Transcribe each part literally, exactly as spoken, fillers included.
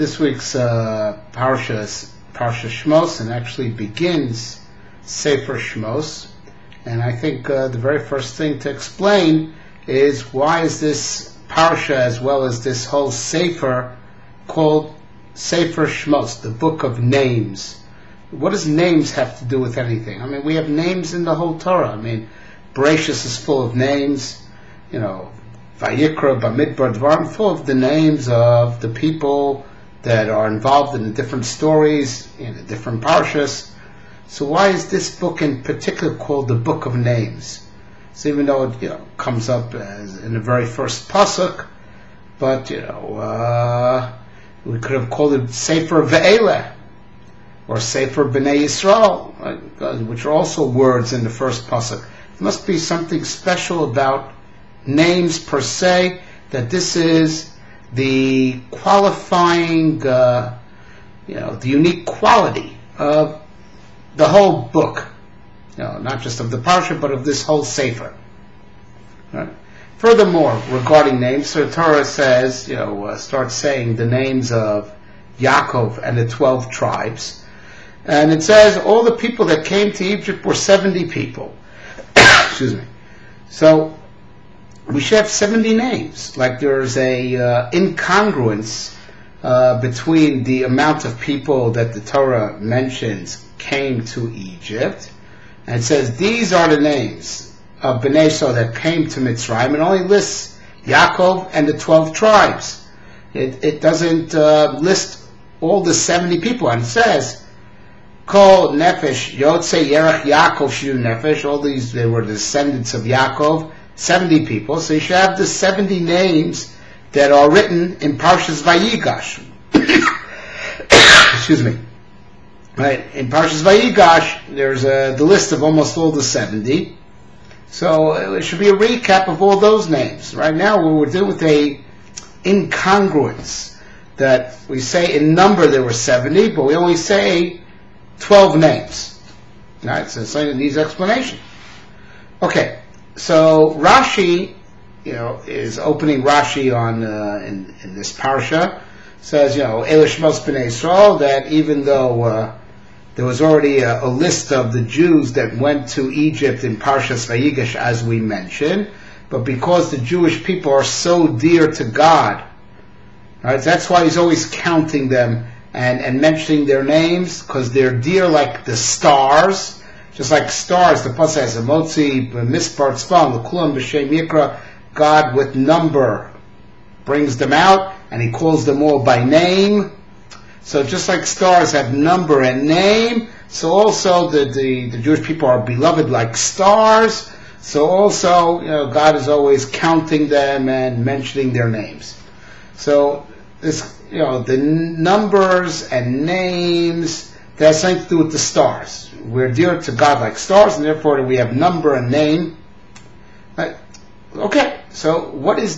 This week's uh, Parsha is Parsha Shmos, and actually begins Sefer Shmos. And I think uh, the very first thing to explain is why is this Parsha, as well as this whole Sefer, called Sefer Shmos, the book of names. What does names have to do with anything? I mean, we have names in the whole Torah. I mean, Bereshis is full of names, you know, Vayikra, Bamidbar, Dvarim, full of the names of the people that are involved in the different stories, in the different parshas. So why is this book in particular called the Book of Names? So even though it, you know, comes up as in the very first pasuk, but you know, uh, we could have called it Sefer Ve'eleh, or Sefer B'nai Yisrael, right? Which are also words in the first pasuk. There must be something special about names per se, that this is the qualifying, uh, you know, the unique quality of the whole book. You know, not just of the parsha, but of this whole sefer. Right? Furthermore, regarding names, so the Torah says, you know, uh, starts saying the names of Yaakov and the twelve tribes, and it says all the people that came to Egypt were seventy people. Excuse me. So we should have seventy names. Like there's a uh, incongruence uh, between the amount of people that the Torah mentions came to Egypt, and it says these are the names of Bnei Yisrael that came to Mitzrayim, and only lists Yaakov and the twelve tribes. It, it doesn't uh, list all the seventy people, and it says Kol Nefesh Yotze Yerach Yaakov Shiu Nefesh. All these, they were descendants of Yaakov, seventy people. So you should have the seventy names that are written in Parshas Vayigash. Excuse me. Right, in Parshas Vayigash, there's uh, the list of almost all the seventy. So it should be a recap of all those names. Right now, we're dealing with a incongruence that we say in number there were seventy, but we only say twelve names. Right, so something that needs explanation. Okay, so Rashi, you know, is opening Rashi on uh, in, in this parsha. Says, you know, Eila Shmos B'nai Yisrael, that even though uh, there was already a, a list of the Jews that went to Egypt in Parshas Vayigash, as we mentioned, but because the Jewish people are so dear to God, right, that's why he's always counting them and, and mentioning their names, because they're dear like the stars, just like stars. The pasuk says, "Motzi b'mispar tzvam l'kulam b'shem yikra." God with number brings them out, and he calls them all by name. So just like stars have number and name, so also the, the, the Jewish people are beloved like stars. So also, you know, God is always counting them and mentioning their names. So this, you know, the numbers and names, that has something to do with the stars. We're dear to God like stars, and therefore we have number and name. Right? Okay, so what is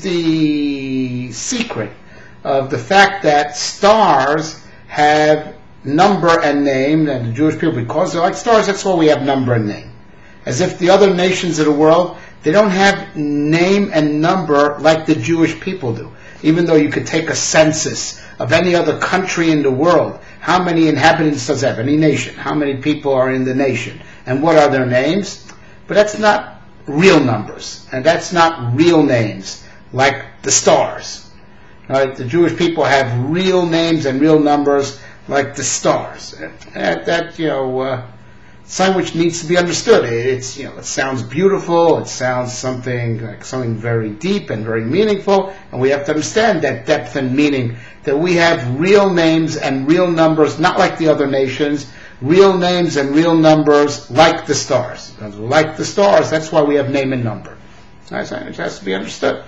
the secret of the fact that stars have number and name, and the Jewish people, because they're like stars, that's why we have number and name. As if the other nations of the world, they don't have name and number like the Jewish people do. Even though you could take a census of any other country in the world, how many inhabitants does it have? Any nation? How many people are in the nation? And what are their names? But that's not real numbers, and that's not real names like the stars. Right? The Jewish people have real names and real numbers like the stars. That, that you know, uh, something which needs to be understood. It's, you know, it sounds beautiful. It sounds something like something very deep and very meaningful, and we have to understand that depth and meaning. That we have real names and real numbers, not like the other nations. Real names and real numbers like the stars. Because like the stars, that's why we have name and number. Right? So it has to be understood.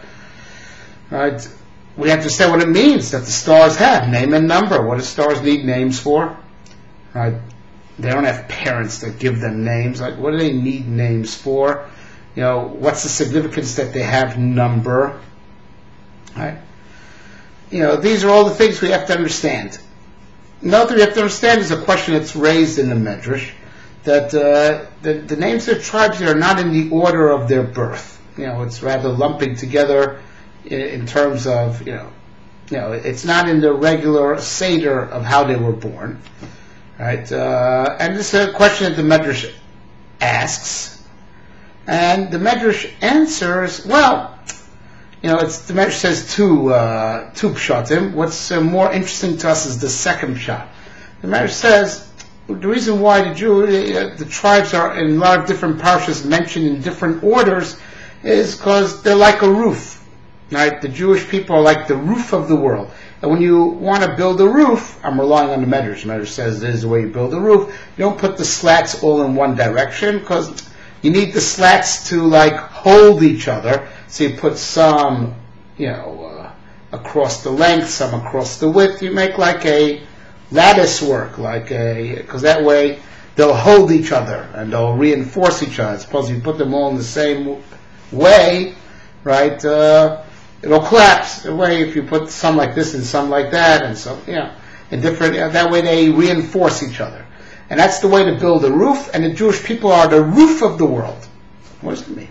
Right? We have to understand what it means that the stars have name and number. What do stars need names for? Right? They don't have parents that give them names. Like, what do they need names for? You know, what's the significance that they have number? Right? You know, these are all the things we have to understand. Another thing we have to understand is a question that's raised in the Medrash, that uh, the, the names of tribes are not in the order of their birth. You know, it's rather lumping together in, in terms of, you know, you know, it's not in the regular seder of how they were born, right? Uh, and this is a question that the Medrash asks, and the Medrash answers, well, you know, it's, the Medrash says two, uh, two pshatim. What's uh, more interesting to us is the second pshat. The Medrash says, the reason why the Jew, uh, the tribes are in a lot of different parshas mentioned in different orders is because they're like a roof. Right? The Jewish people are like the roof of the world. And when you want to build a roof, I'm relying on the Medrash. The Medrash says this is the way you build a roof. You don't put the slats all in one direction because you need the slats to like hold each other. So you put some, you know, uh, across the length, some across the width. You make like a lattice work, like a, because that way they'll hold each other and they'll reinforce each other. Suppose you put them all in the same way, right? Uh, It'll collapse. The way if you put some like this and some like that, and so you know, in different. Uh, that way they reinforce each other, and that's the way to build a roof. And the Jewish people are the roof of the world. What does it mean?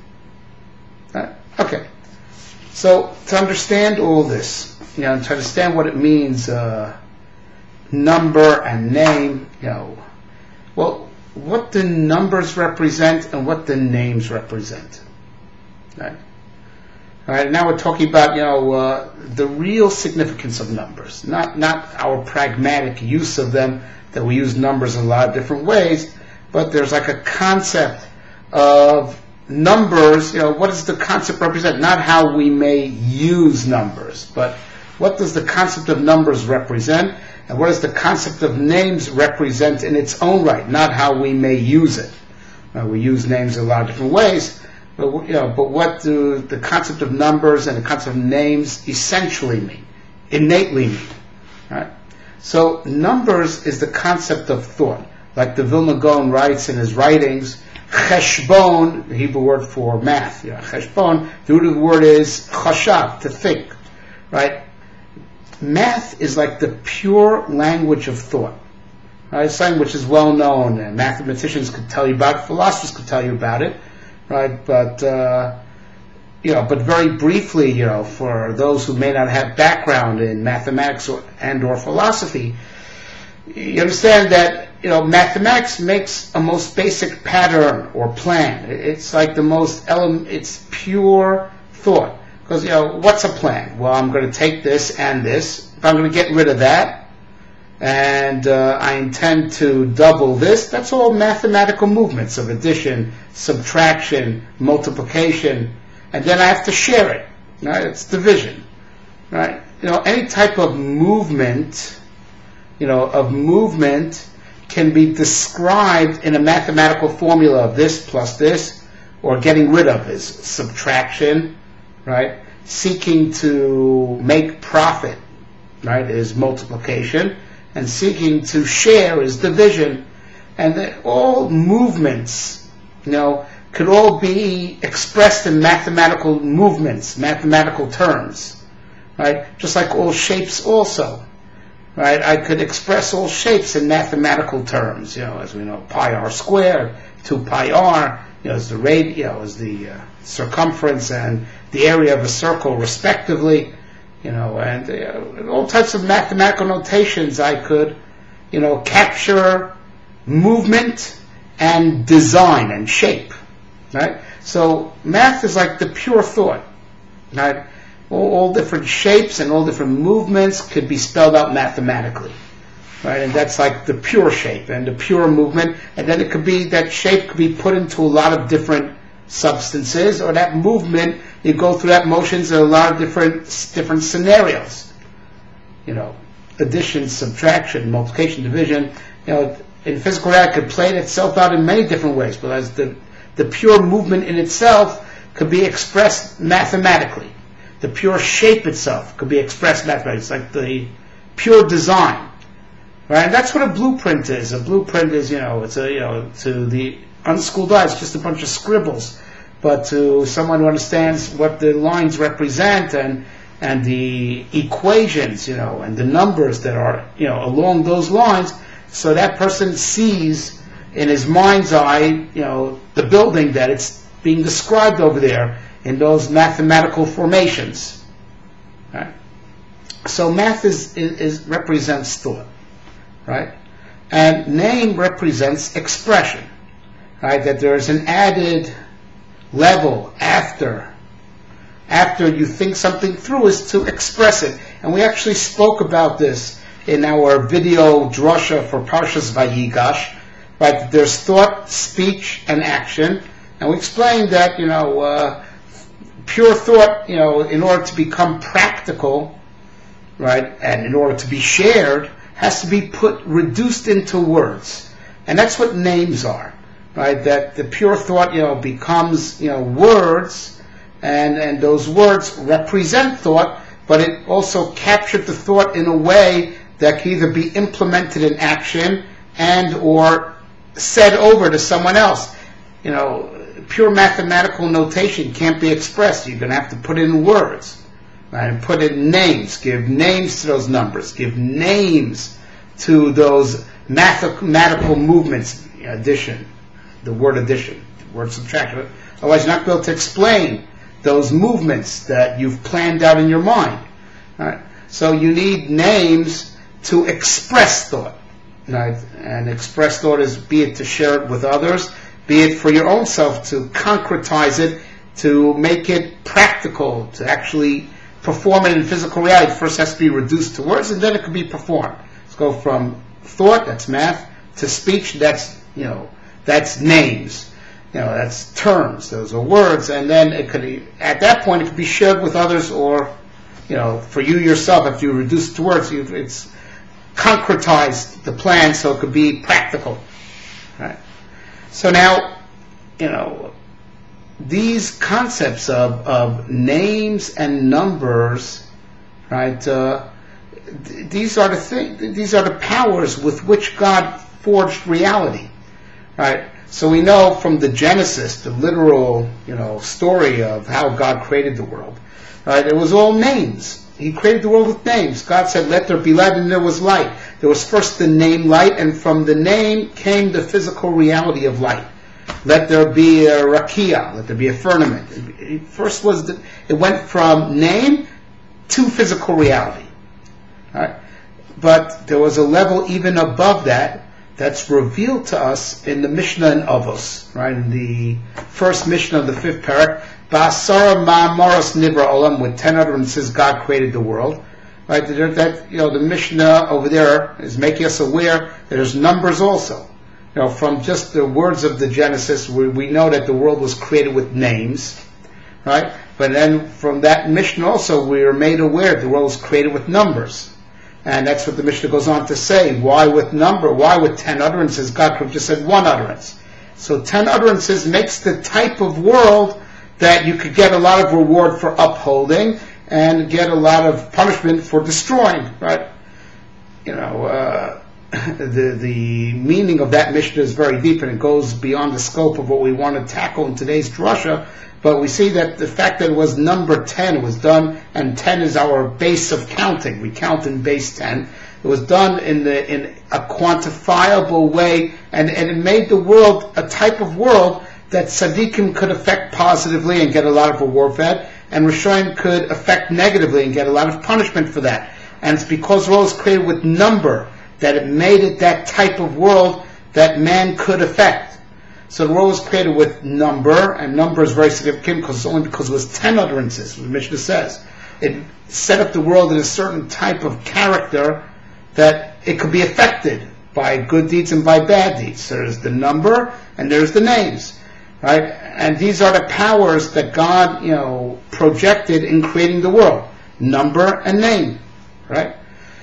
Right? Okay. So to understand all this, you know, to understand what it means, uh, number and name, you know, well, what the numbers represent and what the names represent, right? All right, now we're talking about, you know, uh, the real significance of numbers, not not our pragmatic use of them, that we use numbers in a lot of different ways, but there's like a concept of numbers, you know, what does the concept represent? Not how we may use numbers, but what does the concept of numbers represent, and what does the concept of names represent in its own right, not how we may use it. Uh, we use names in a lot of different ways, but you know, but what do the concept of numbers and the concept of names essentially mean, innately mean? Right? So numbers is the concept of thought, like the Vilna Gaon writes in his writings. Cheshbon, the Hebrew word for math, you know, cheshbon, the root of the word is chashav, to think, right? Math is like the pure language of thought. Right? It's something which is well known, and mathematicians could tell you about it, philosophers could tell you about it, right? But uh, you know, but very briefly, you know, for those who may not have background in mathematics or, and or philosophy, you understand that, you know, mathematics makes a most basic pattern or plan. It's like the most element, it's pure thought. Because, you know, what's a plan? Well, I'm going to take this and this. If I'm going to get rid of that, and uh, I intend to double this, that's all mathematical movements of addition, subtraction, multiplication, and then I have to share it. Right? It's division. Right? You know, any type of movement, you know, of movement can be described in a mathematical formula of this plus this, or getting rid of is subtraction, right? Seeking to make profit, right, is multiplication, and seeking to share is division. And the, all movements, you know, could all be expressed in mathematical movements, mathematical terms, right? Just like all shapes also. Right, I could express all shapes in mathematical terms. You know, as we know, pi r squared, two pi r, you know, is the radius, you know, is the uh, circumference and the area of a circle, respectively. You know, and uh, all types of mathematical notations. I could, you know, capture movement and design and shape. Right. So math is like the pure thought. Right. All, all different shapes and all different movements could be spelled out mathematically, right? And that's like the pure shape and the pure movement. And then it could be, that shape could be put into a lot of different substances, or that movement, you go through that motions in a lot of different different scenarios. You know, addition, subtraction, multiplication, division. You know, in physical reality, it could play itself out in many different ways. But as the the pure movement in itself could be expressed mathematically. The pure shape itself could be expressed mathematically. It's like the pure design, right? And that's what a blueprint is. A blueprint is, you know, it's a, you know, to the unschooled eye, it's just a bunch of scribbles. But to someone who understands what the lines represent and and the equations, you know, and the numbers that are, you know, along those lines, so that person sees in his mind's eye, you know, the building that it's being described over there in those mathematical formations. Right? So math is, is, is represents thought, right? And name represents expression, right? That there is an added level after after you think something through is to express it. And we actually spoke about this in our video drasha for Parshas Vayigash, right? There's thought, speech, and action. And we explained that, you know, uh, pure thought, you know, in order to become practical, right, and in order to be shared, has to be put, reduced into words. And that's what names are, right? That the pure thought, you know, becomes, you know, words, and, and those words represent thought, but it also captured the thought in a way that can either be implemented in action and or said over to someone else. You know, pure mathematical notation can't be expressed. You're going to have to put in words, right? And put in names. Give names to those numbers. Give names to those mathematical movements. Addition, the word addition, the word subtraction. Otherwise, you're not going to be able to explain those movements that you've planned out in your mind. Right? So you need names to express thought. Right? And express thought is, be it to share it with others, be it for your own self to concretize it, to make it practical, to actually perform it in physical reality. It first has to be reduced to words, and then it can be performed. Let's go from thought, that's math, to speech, that's, you know, that's names. You know, that's terms, those are words, and then it could, at that point, it could be shared with others, or, you know, for you yourself, if you reduce it to words, you, it's concretized the plan so it could be practical. Right? So now, you know, these concepts of, of names and numbers, right? Uh, th- these are the thing, these are the powers with which God forged reality, right? So we know from the Genesis, the literal, you know, story of how God created the world, right? It was all names. He created the world with names. God said, "Let there be light," and there was light. There was first the name light, and from the name came the physical reality of light. Let there be a rakia, let there be a firmament. It first was the, it went from name to physical reality. Right? But there was a level even above that that's revealed to us in the Mishnah in Avos, right? In the first Mishnah of the fifth parak, Ba'asara ma'amaros nivra olam, with ten utterances God created the world. Right? That, you know, the Mishnah over there is making us aware that there's numbers also. You know, from just the words of the Genesis, we, we know that the world was created with names, right? But then from that Mishnah also, we are made aware that the world was created with numbers. And that's what the Mishnah goes on to say. Why with number? Why with ten utterances? God could have just said one utterance. So ten utterances makes the type of world that you could get a lot of reward for upholding and get a lot of punishment for destroying, right? You know, uh, the the meaning of that Mishnah is very deep, and it goes beyond the scope of what we want to tackle in today's drasha. But we see that the fact that it was number ten was done, and ten is our base of counting. We count in base ten. It was done in the in a quantifiable way, and, and it made the world a type of world that tzaddikim could affect positively and get a lot of reward for that, and Rishonim could affect negatively and get a lot of punishment for that. And it's because the world was created with number that it made it that type of world that man could affect. So the world was created with number, and number is very significant because only because it was ten utterances, what the Mishnah says. It set up the world in a certain type of character that it could be affected by good deeds and by bad deeds. So there's the number and there's the names, right? And these are the powers that God, you know, projected in creating the world: number and name, right?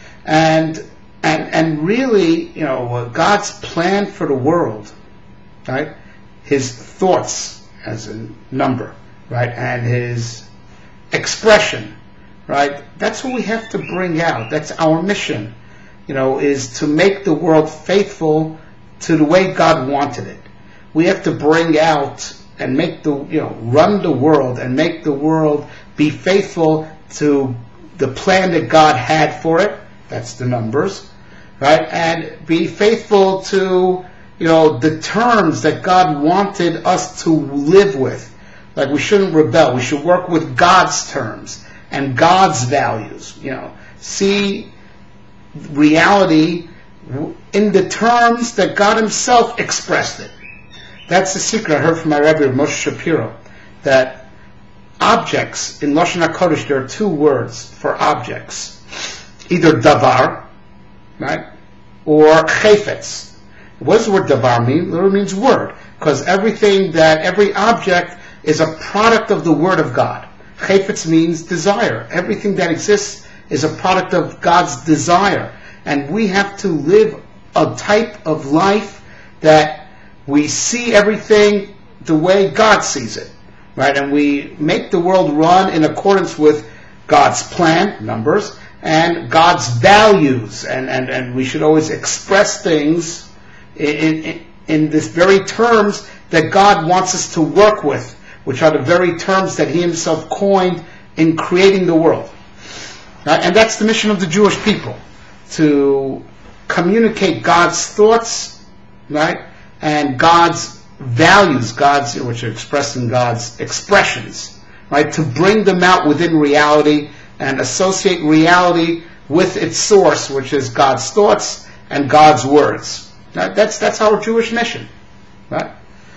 And and and really, you know, God's plan for the world, right? His thoughts as a number, right? And his expression, right? That's what we have to bring out. That's our mission, you know, is to make the world faithful to the way God wanted it. We have to bring out and make the, you know, run the world and make the world be faithful to the plan that God had for it. That's the numbers, right? And be faithful to, you know, the terms that God wanted us to live with. Like, we shouldn't rebel. We should work with God's terms. and God's values. You know, see reality in the terms that God Himself expressed it. That's the secret I heard from my Rebbe, Moshe Shapiro, that objects, in Lashon HaKodesh, there are two words for objects. Either davar, right, or chayfetz. What does the word davar mean? It literally means word, because everything that, every object is a product of the Word of God. Chayfetz means desire. Everything that exists is a product of God's desire. And we have to live a type of life that we see everything the way God sees it, right? And we make the world run in accordance with God's plan, numbers, and God's values. And, and, and we should always express things in, in, in this very terms that God wants us to work with, which are the very terms that He Himself coined in creating the world. Right? And that's the mission of the Jewish people, to communicate God's thoughts, right, and God's values, God's, which are expressed in God's expressions, right, to bring them out within reality and associate reality with its source, which is God's thoughts and God's words. Right? That's that's our Jewish mission, right?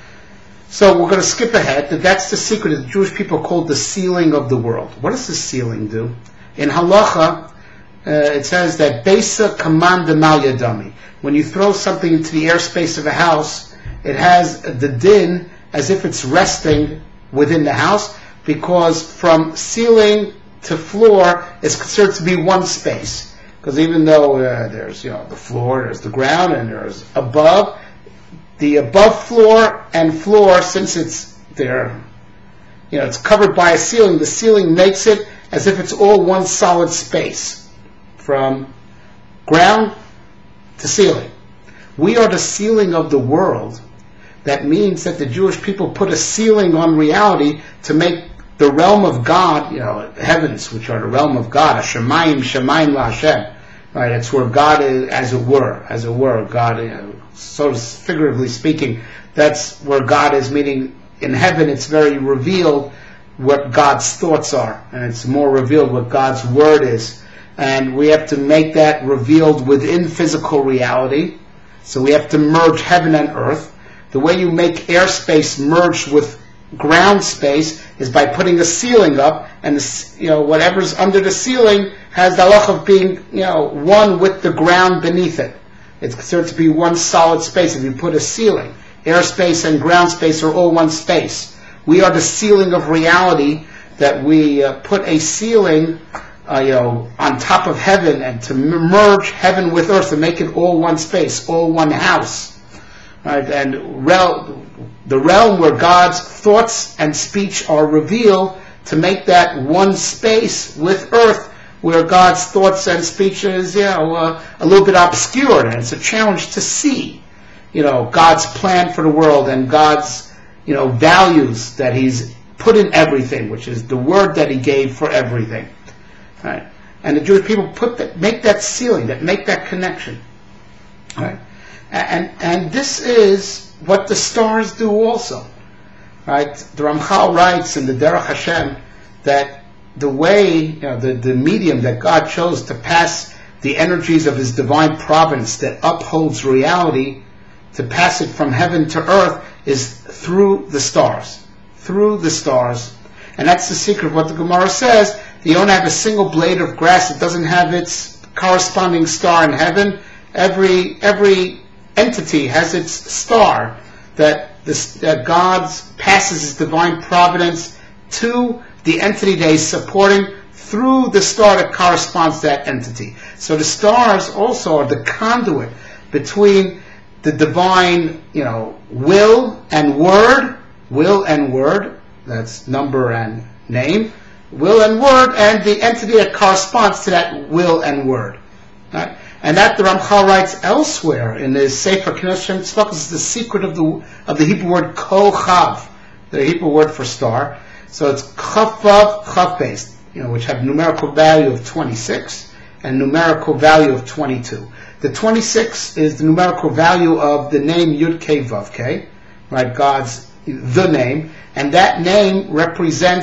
So we're going to skip ahead. That's the secret that the Jewish people call the sealing of the world. What does the sealing do? In Halacha, uh, it says that Beisa Kaman Demal Yadami. When you throw something into the airspace of a house, it has the din as if it's resting within the house, because from ceiling to floor is considered to be one space. Because even though uh, there's, you know, the floor, there's the ground, and there's above, the above floor and floor, since it's there, you know, it's covered by a ceiling, the ceiling makes it as if it's all one solid space, from ground to ceiling. We are the ceiling of the world. That means that the Jewish people put a ceiling on reality to make the realm of God, you know, heavens, which are the realm of God, Hashemayim, Shemayim LaHashem, right? It's where God is, as it were, as it were, God, you know, so figuratively speaking, that's where God is, meaning in heaven it's very revealed what God's thoughts are, and it's more revealed what God's word is. And we have to make that revealed within physical reality. So we have to merge heaven and earth. The way you make airspace merge with ground space is by putting a ceiling up, and the, you know, whatever's under the ceiling has the halach of being, you know, one with the ground beneath it. It's considered to be one solid space. If you put a ceiling, airspace and ground space are all one space. We are the ceiling of reality, that we uh, put a ceiling, uh, you know, on top of heaven, and to merge heaven with earth, to make it all one space, all one house. Right? And rel- the realm where God's thoughts and speech are revealed, to make that one space with earth, where God's thoughts and speech is, you know, uh, a little bit obscured, and it's a challenge to see, you know, God's plan for the world and God's, you know, values that He's put in everything, which is the word that He gave for everything, right? And the Jewish people put that, make that ceiling, that make that connection, right? And and this is what the stars do also, right? The Ramchal writes in the Derech Hashem that the way, you know, the, the medium that God chose to pass the energies of His divine providence that upholds reality, to pass it from heaven to earth, is through the stars. Through the stars. And that's the secret of what the Gemara says. You don't have a single blade of grass that doesn't have its corresponding star in heaven. Every every entity has its star that, this, that God passes His divine providence to the entity that He's supporting through the star that corresponds to that entity. So the stars also are the conduit between the divine, you know, will and word, will and word, that's number and name, will and word, and the entity that corresponds to that will and word. Right? And that the Ramchal writes elsewhere in his Sefer Knesset Shem Tzedakos is the secret of the of the Hebrew word kochav, the Hebrew word for star. So it's chavav, chav based, you know, which have numerical value of twenty-six and numerical value of twenty-two. The twenty-six is the numerical value of the name Yud Kei Vav Kei, right? God's the name, and that name represents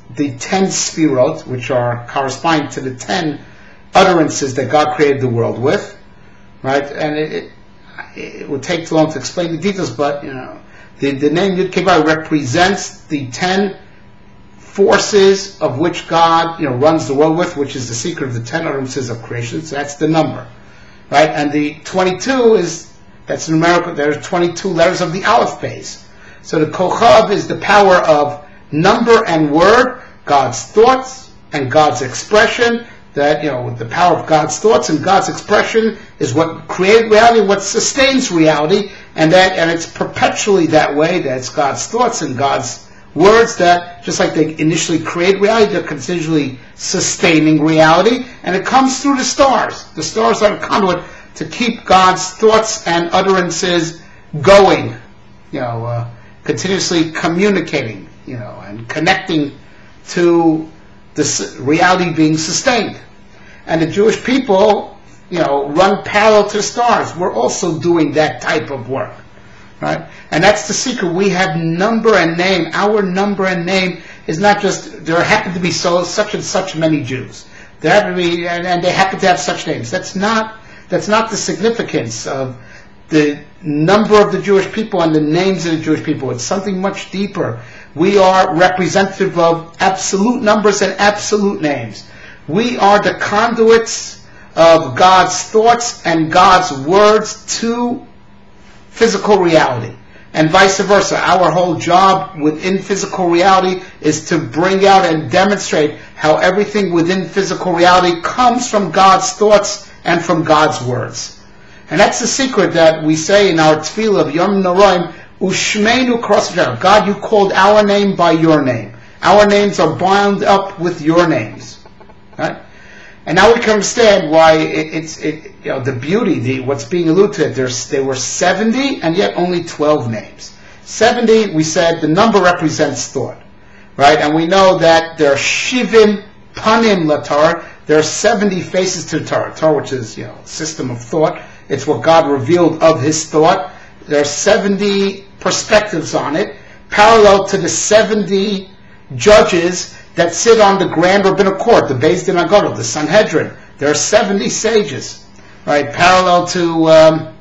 the ten sfirot, which are corresponding to the ten utterances that God created the world with, right? And it, it, it would take too long to explain the details, but you know, the, the name Yud Kei Vav represents the ten forces of which God, you know, runs the world with, which is the secret of the ten utterances of creation. So that's the number, right? And the twenty-two is, that's numerical. There's twenty-two letters of the Aleph base. So the Kochav is the power of number and word, God's thoughts and God's expression. That, you know, the power of God's thoughts and God's expression is what created reality, what sustains reality, and that, and it's perpetually that way. That it's God's thoughts and God's words that, just like they initially create reality, they're continually sustaining reality, and it comes through the stars. The stars are a conduit to keep God's thoughts and utterances going, you know, uh, continuously communicating, you know, and connecting to this reality being sustained. And the Jewish people, you know, run parallel to the stars. We're also doing that type of work, right? And that's the secret. We have number and name. Our number and name is not just, there happen to be so such and such many Jews. There happen to be, and, and they happen to have such names. That's not, that's not the significance of the number of the Jewish people and the names of the Jewish people. It's something much deeper. We are representative of absolute numbers and absolute names. We are the conduits of God's thoughts and God's words to physical reality, and vice versa. Our whole job within physical reality is to bring out and demonstrate how everything within physical reality comes from God's thoughts and from God's words. And that's the secret that we say in our tefillah of Yom Noraim, Ushmeinu cross God, you called our name by your name. Our names are bound up with your names. Right? And now we can understand why it, it's it, you know, the beauty, the what's being alluded to. There's there were seventy and yet only twelve names. Seventy, we said, the number represents thought, right? And we know that there are shivim panim laTorah. There are seventy faces to the Torah. Torah, which is, you know, system of thought. It's what God revealed of His thought. There are seventy perspectives on it, parallel to the seventy judges that sit on the Grand Rabbinic Court, the Beis Din HaGadol, the Sanhedrin. There are seventy sages, right? Parallel to um,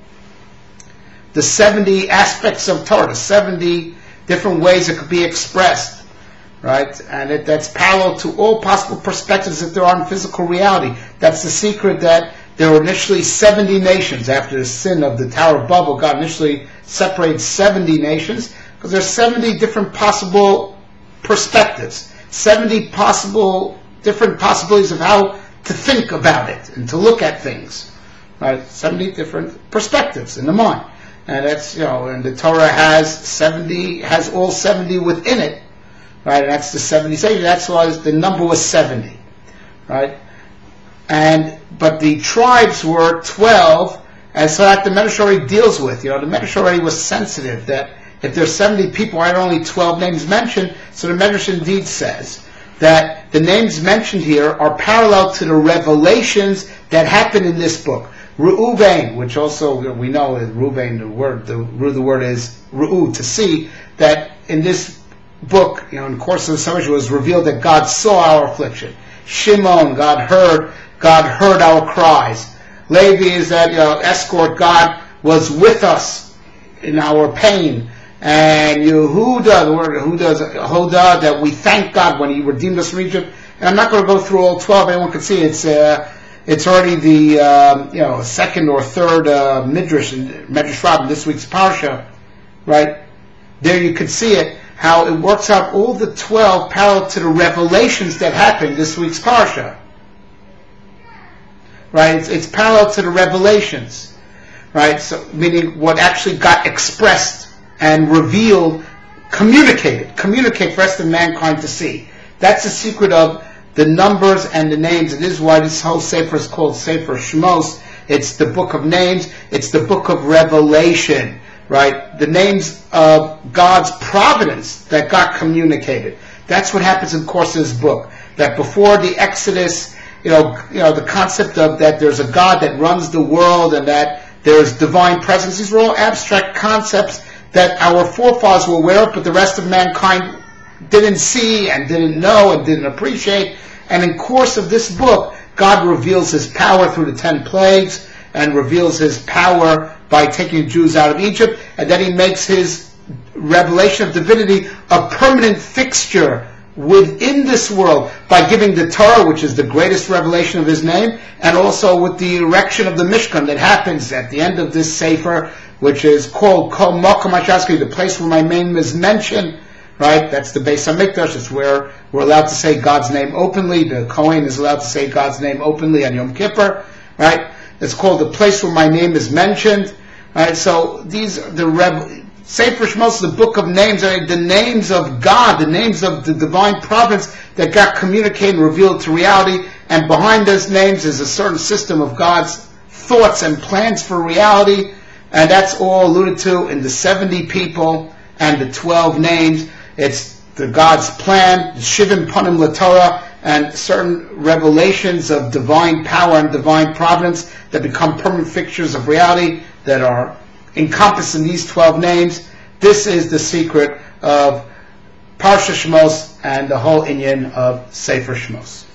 the seventy aspects of Torah, the seventy different ways it could be expressed, right? And it, that's parallel to all possible perspectives that there are in physical reality. That's the secret that there were initially seventy nations. After the sin of the Tower of Babel, God initially separated seventy nations because there's seventy different possible perspectives, seventy possible different possibilities of how to think about it and to look at things. Right? seventy different perspectives in the mind, and that's, you know, and the Torah has seventy, has all seventy within it. Right? And that's the seventy sages. That's why the number was seventy. Right? And but the tribes were twelve, and so that the Medrash already deals with. You know, the Medrash already was sensitive that if there's seventy people, why are only twelve names mentioned? So the Medrash indeed says that the names mentioned here are parallel to the revelations that happen in this book. Reuven, which also we know is Reuven, the word the root of the word is Ru'u, to see, that in this book, you know, in the course of the summer, it was revealed that God saw our affliction. Shimon, God heard. God heard our cries. Levi is that, you know, escort. God was with us in our pain. And Yehuda, the word Yehuda is Hoda, that we thank God when He redeemed us from Egypt. And I'm not going to go through all twelve. Anyone can see it's uh, it's already the um, you know second or third uh, midrash in Midrash Rabbah, this week's parsha, right? There you can see it, how it works out all the twelve parallel to the revelations that happened this week's parsha. Right, it's, it's parallel to the revelations, right? So, meaning what actually got expressed and revealed, communicated, communicate for the rest of mankind to see. That's the secret of the numbers and the names. It is why this whole sefer is called Sefer Shmos. It's the book of names. It's the book of revelation, right? The names of God's providence that got communicated. That's what happens in the course of this book. That before the Exodus, You know, you know, the concept of that there's a God that runs the world and that there's divine presence. These are all abstract concepts that our forefathers were aware of, but the rest of mankind didn't see and didn't know and didn't appreciate. And in course of this book, God reveals his power through the ten plagues and reveals his power by taking the Jews out of Egypt, and then he makes his revelation of divinity a permanent fixture within this world by giving the Torah, which is the greatest revelation of his name, and also with the erection of the Mishkan that happens at the end of this Sefer, which is called Kol Makom Ashaski, the place where my name is mentioned, right? That's the Beis HaMikdash. It's where we're allowed to say God's name openly. The Kohen is allowed to say God's name openly on Yom Kippur, right? It's called the place where my name is mentioned, right? So these are the Reb... Sefer Shmos, the book of names, are the names of God, the names of the divine providence that got communicated and revealed to reality. And behind those names is a certain system of God's thoughts and plans for reality. And that's all alluded to in the seventy people and the twelve names. It's the God's plan, the Shivim Panim LaTorah, and certain revelations of divine power and divine providence that become permanent fixtures of reality that are encompassed in these twelve names. This is the secret of Parsha Shmos and the whole inyan of Sefer Shmos.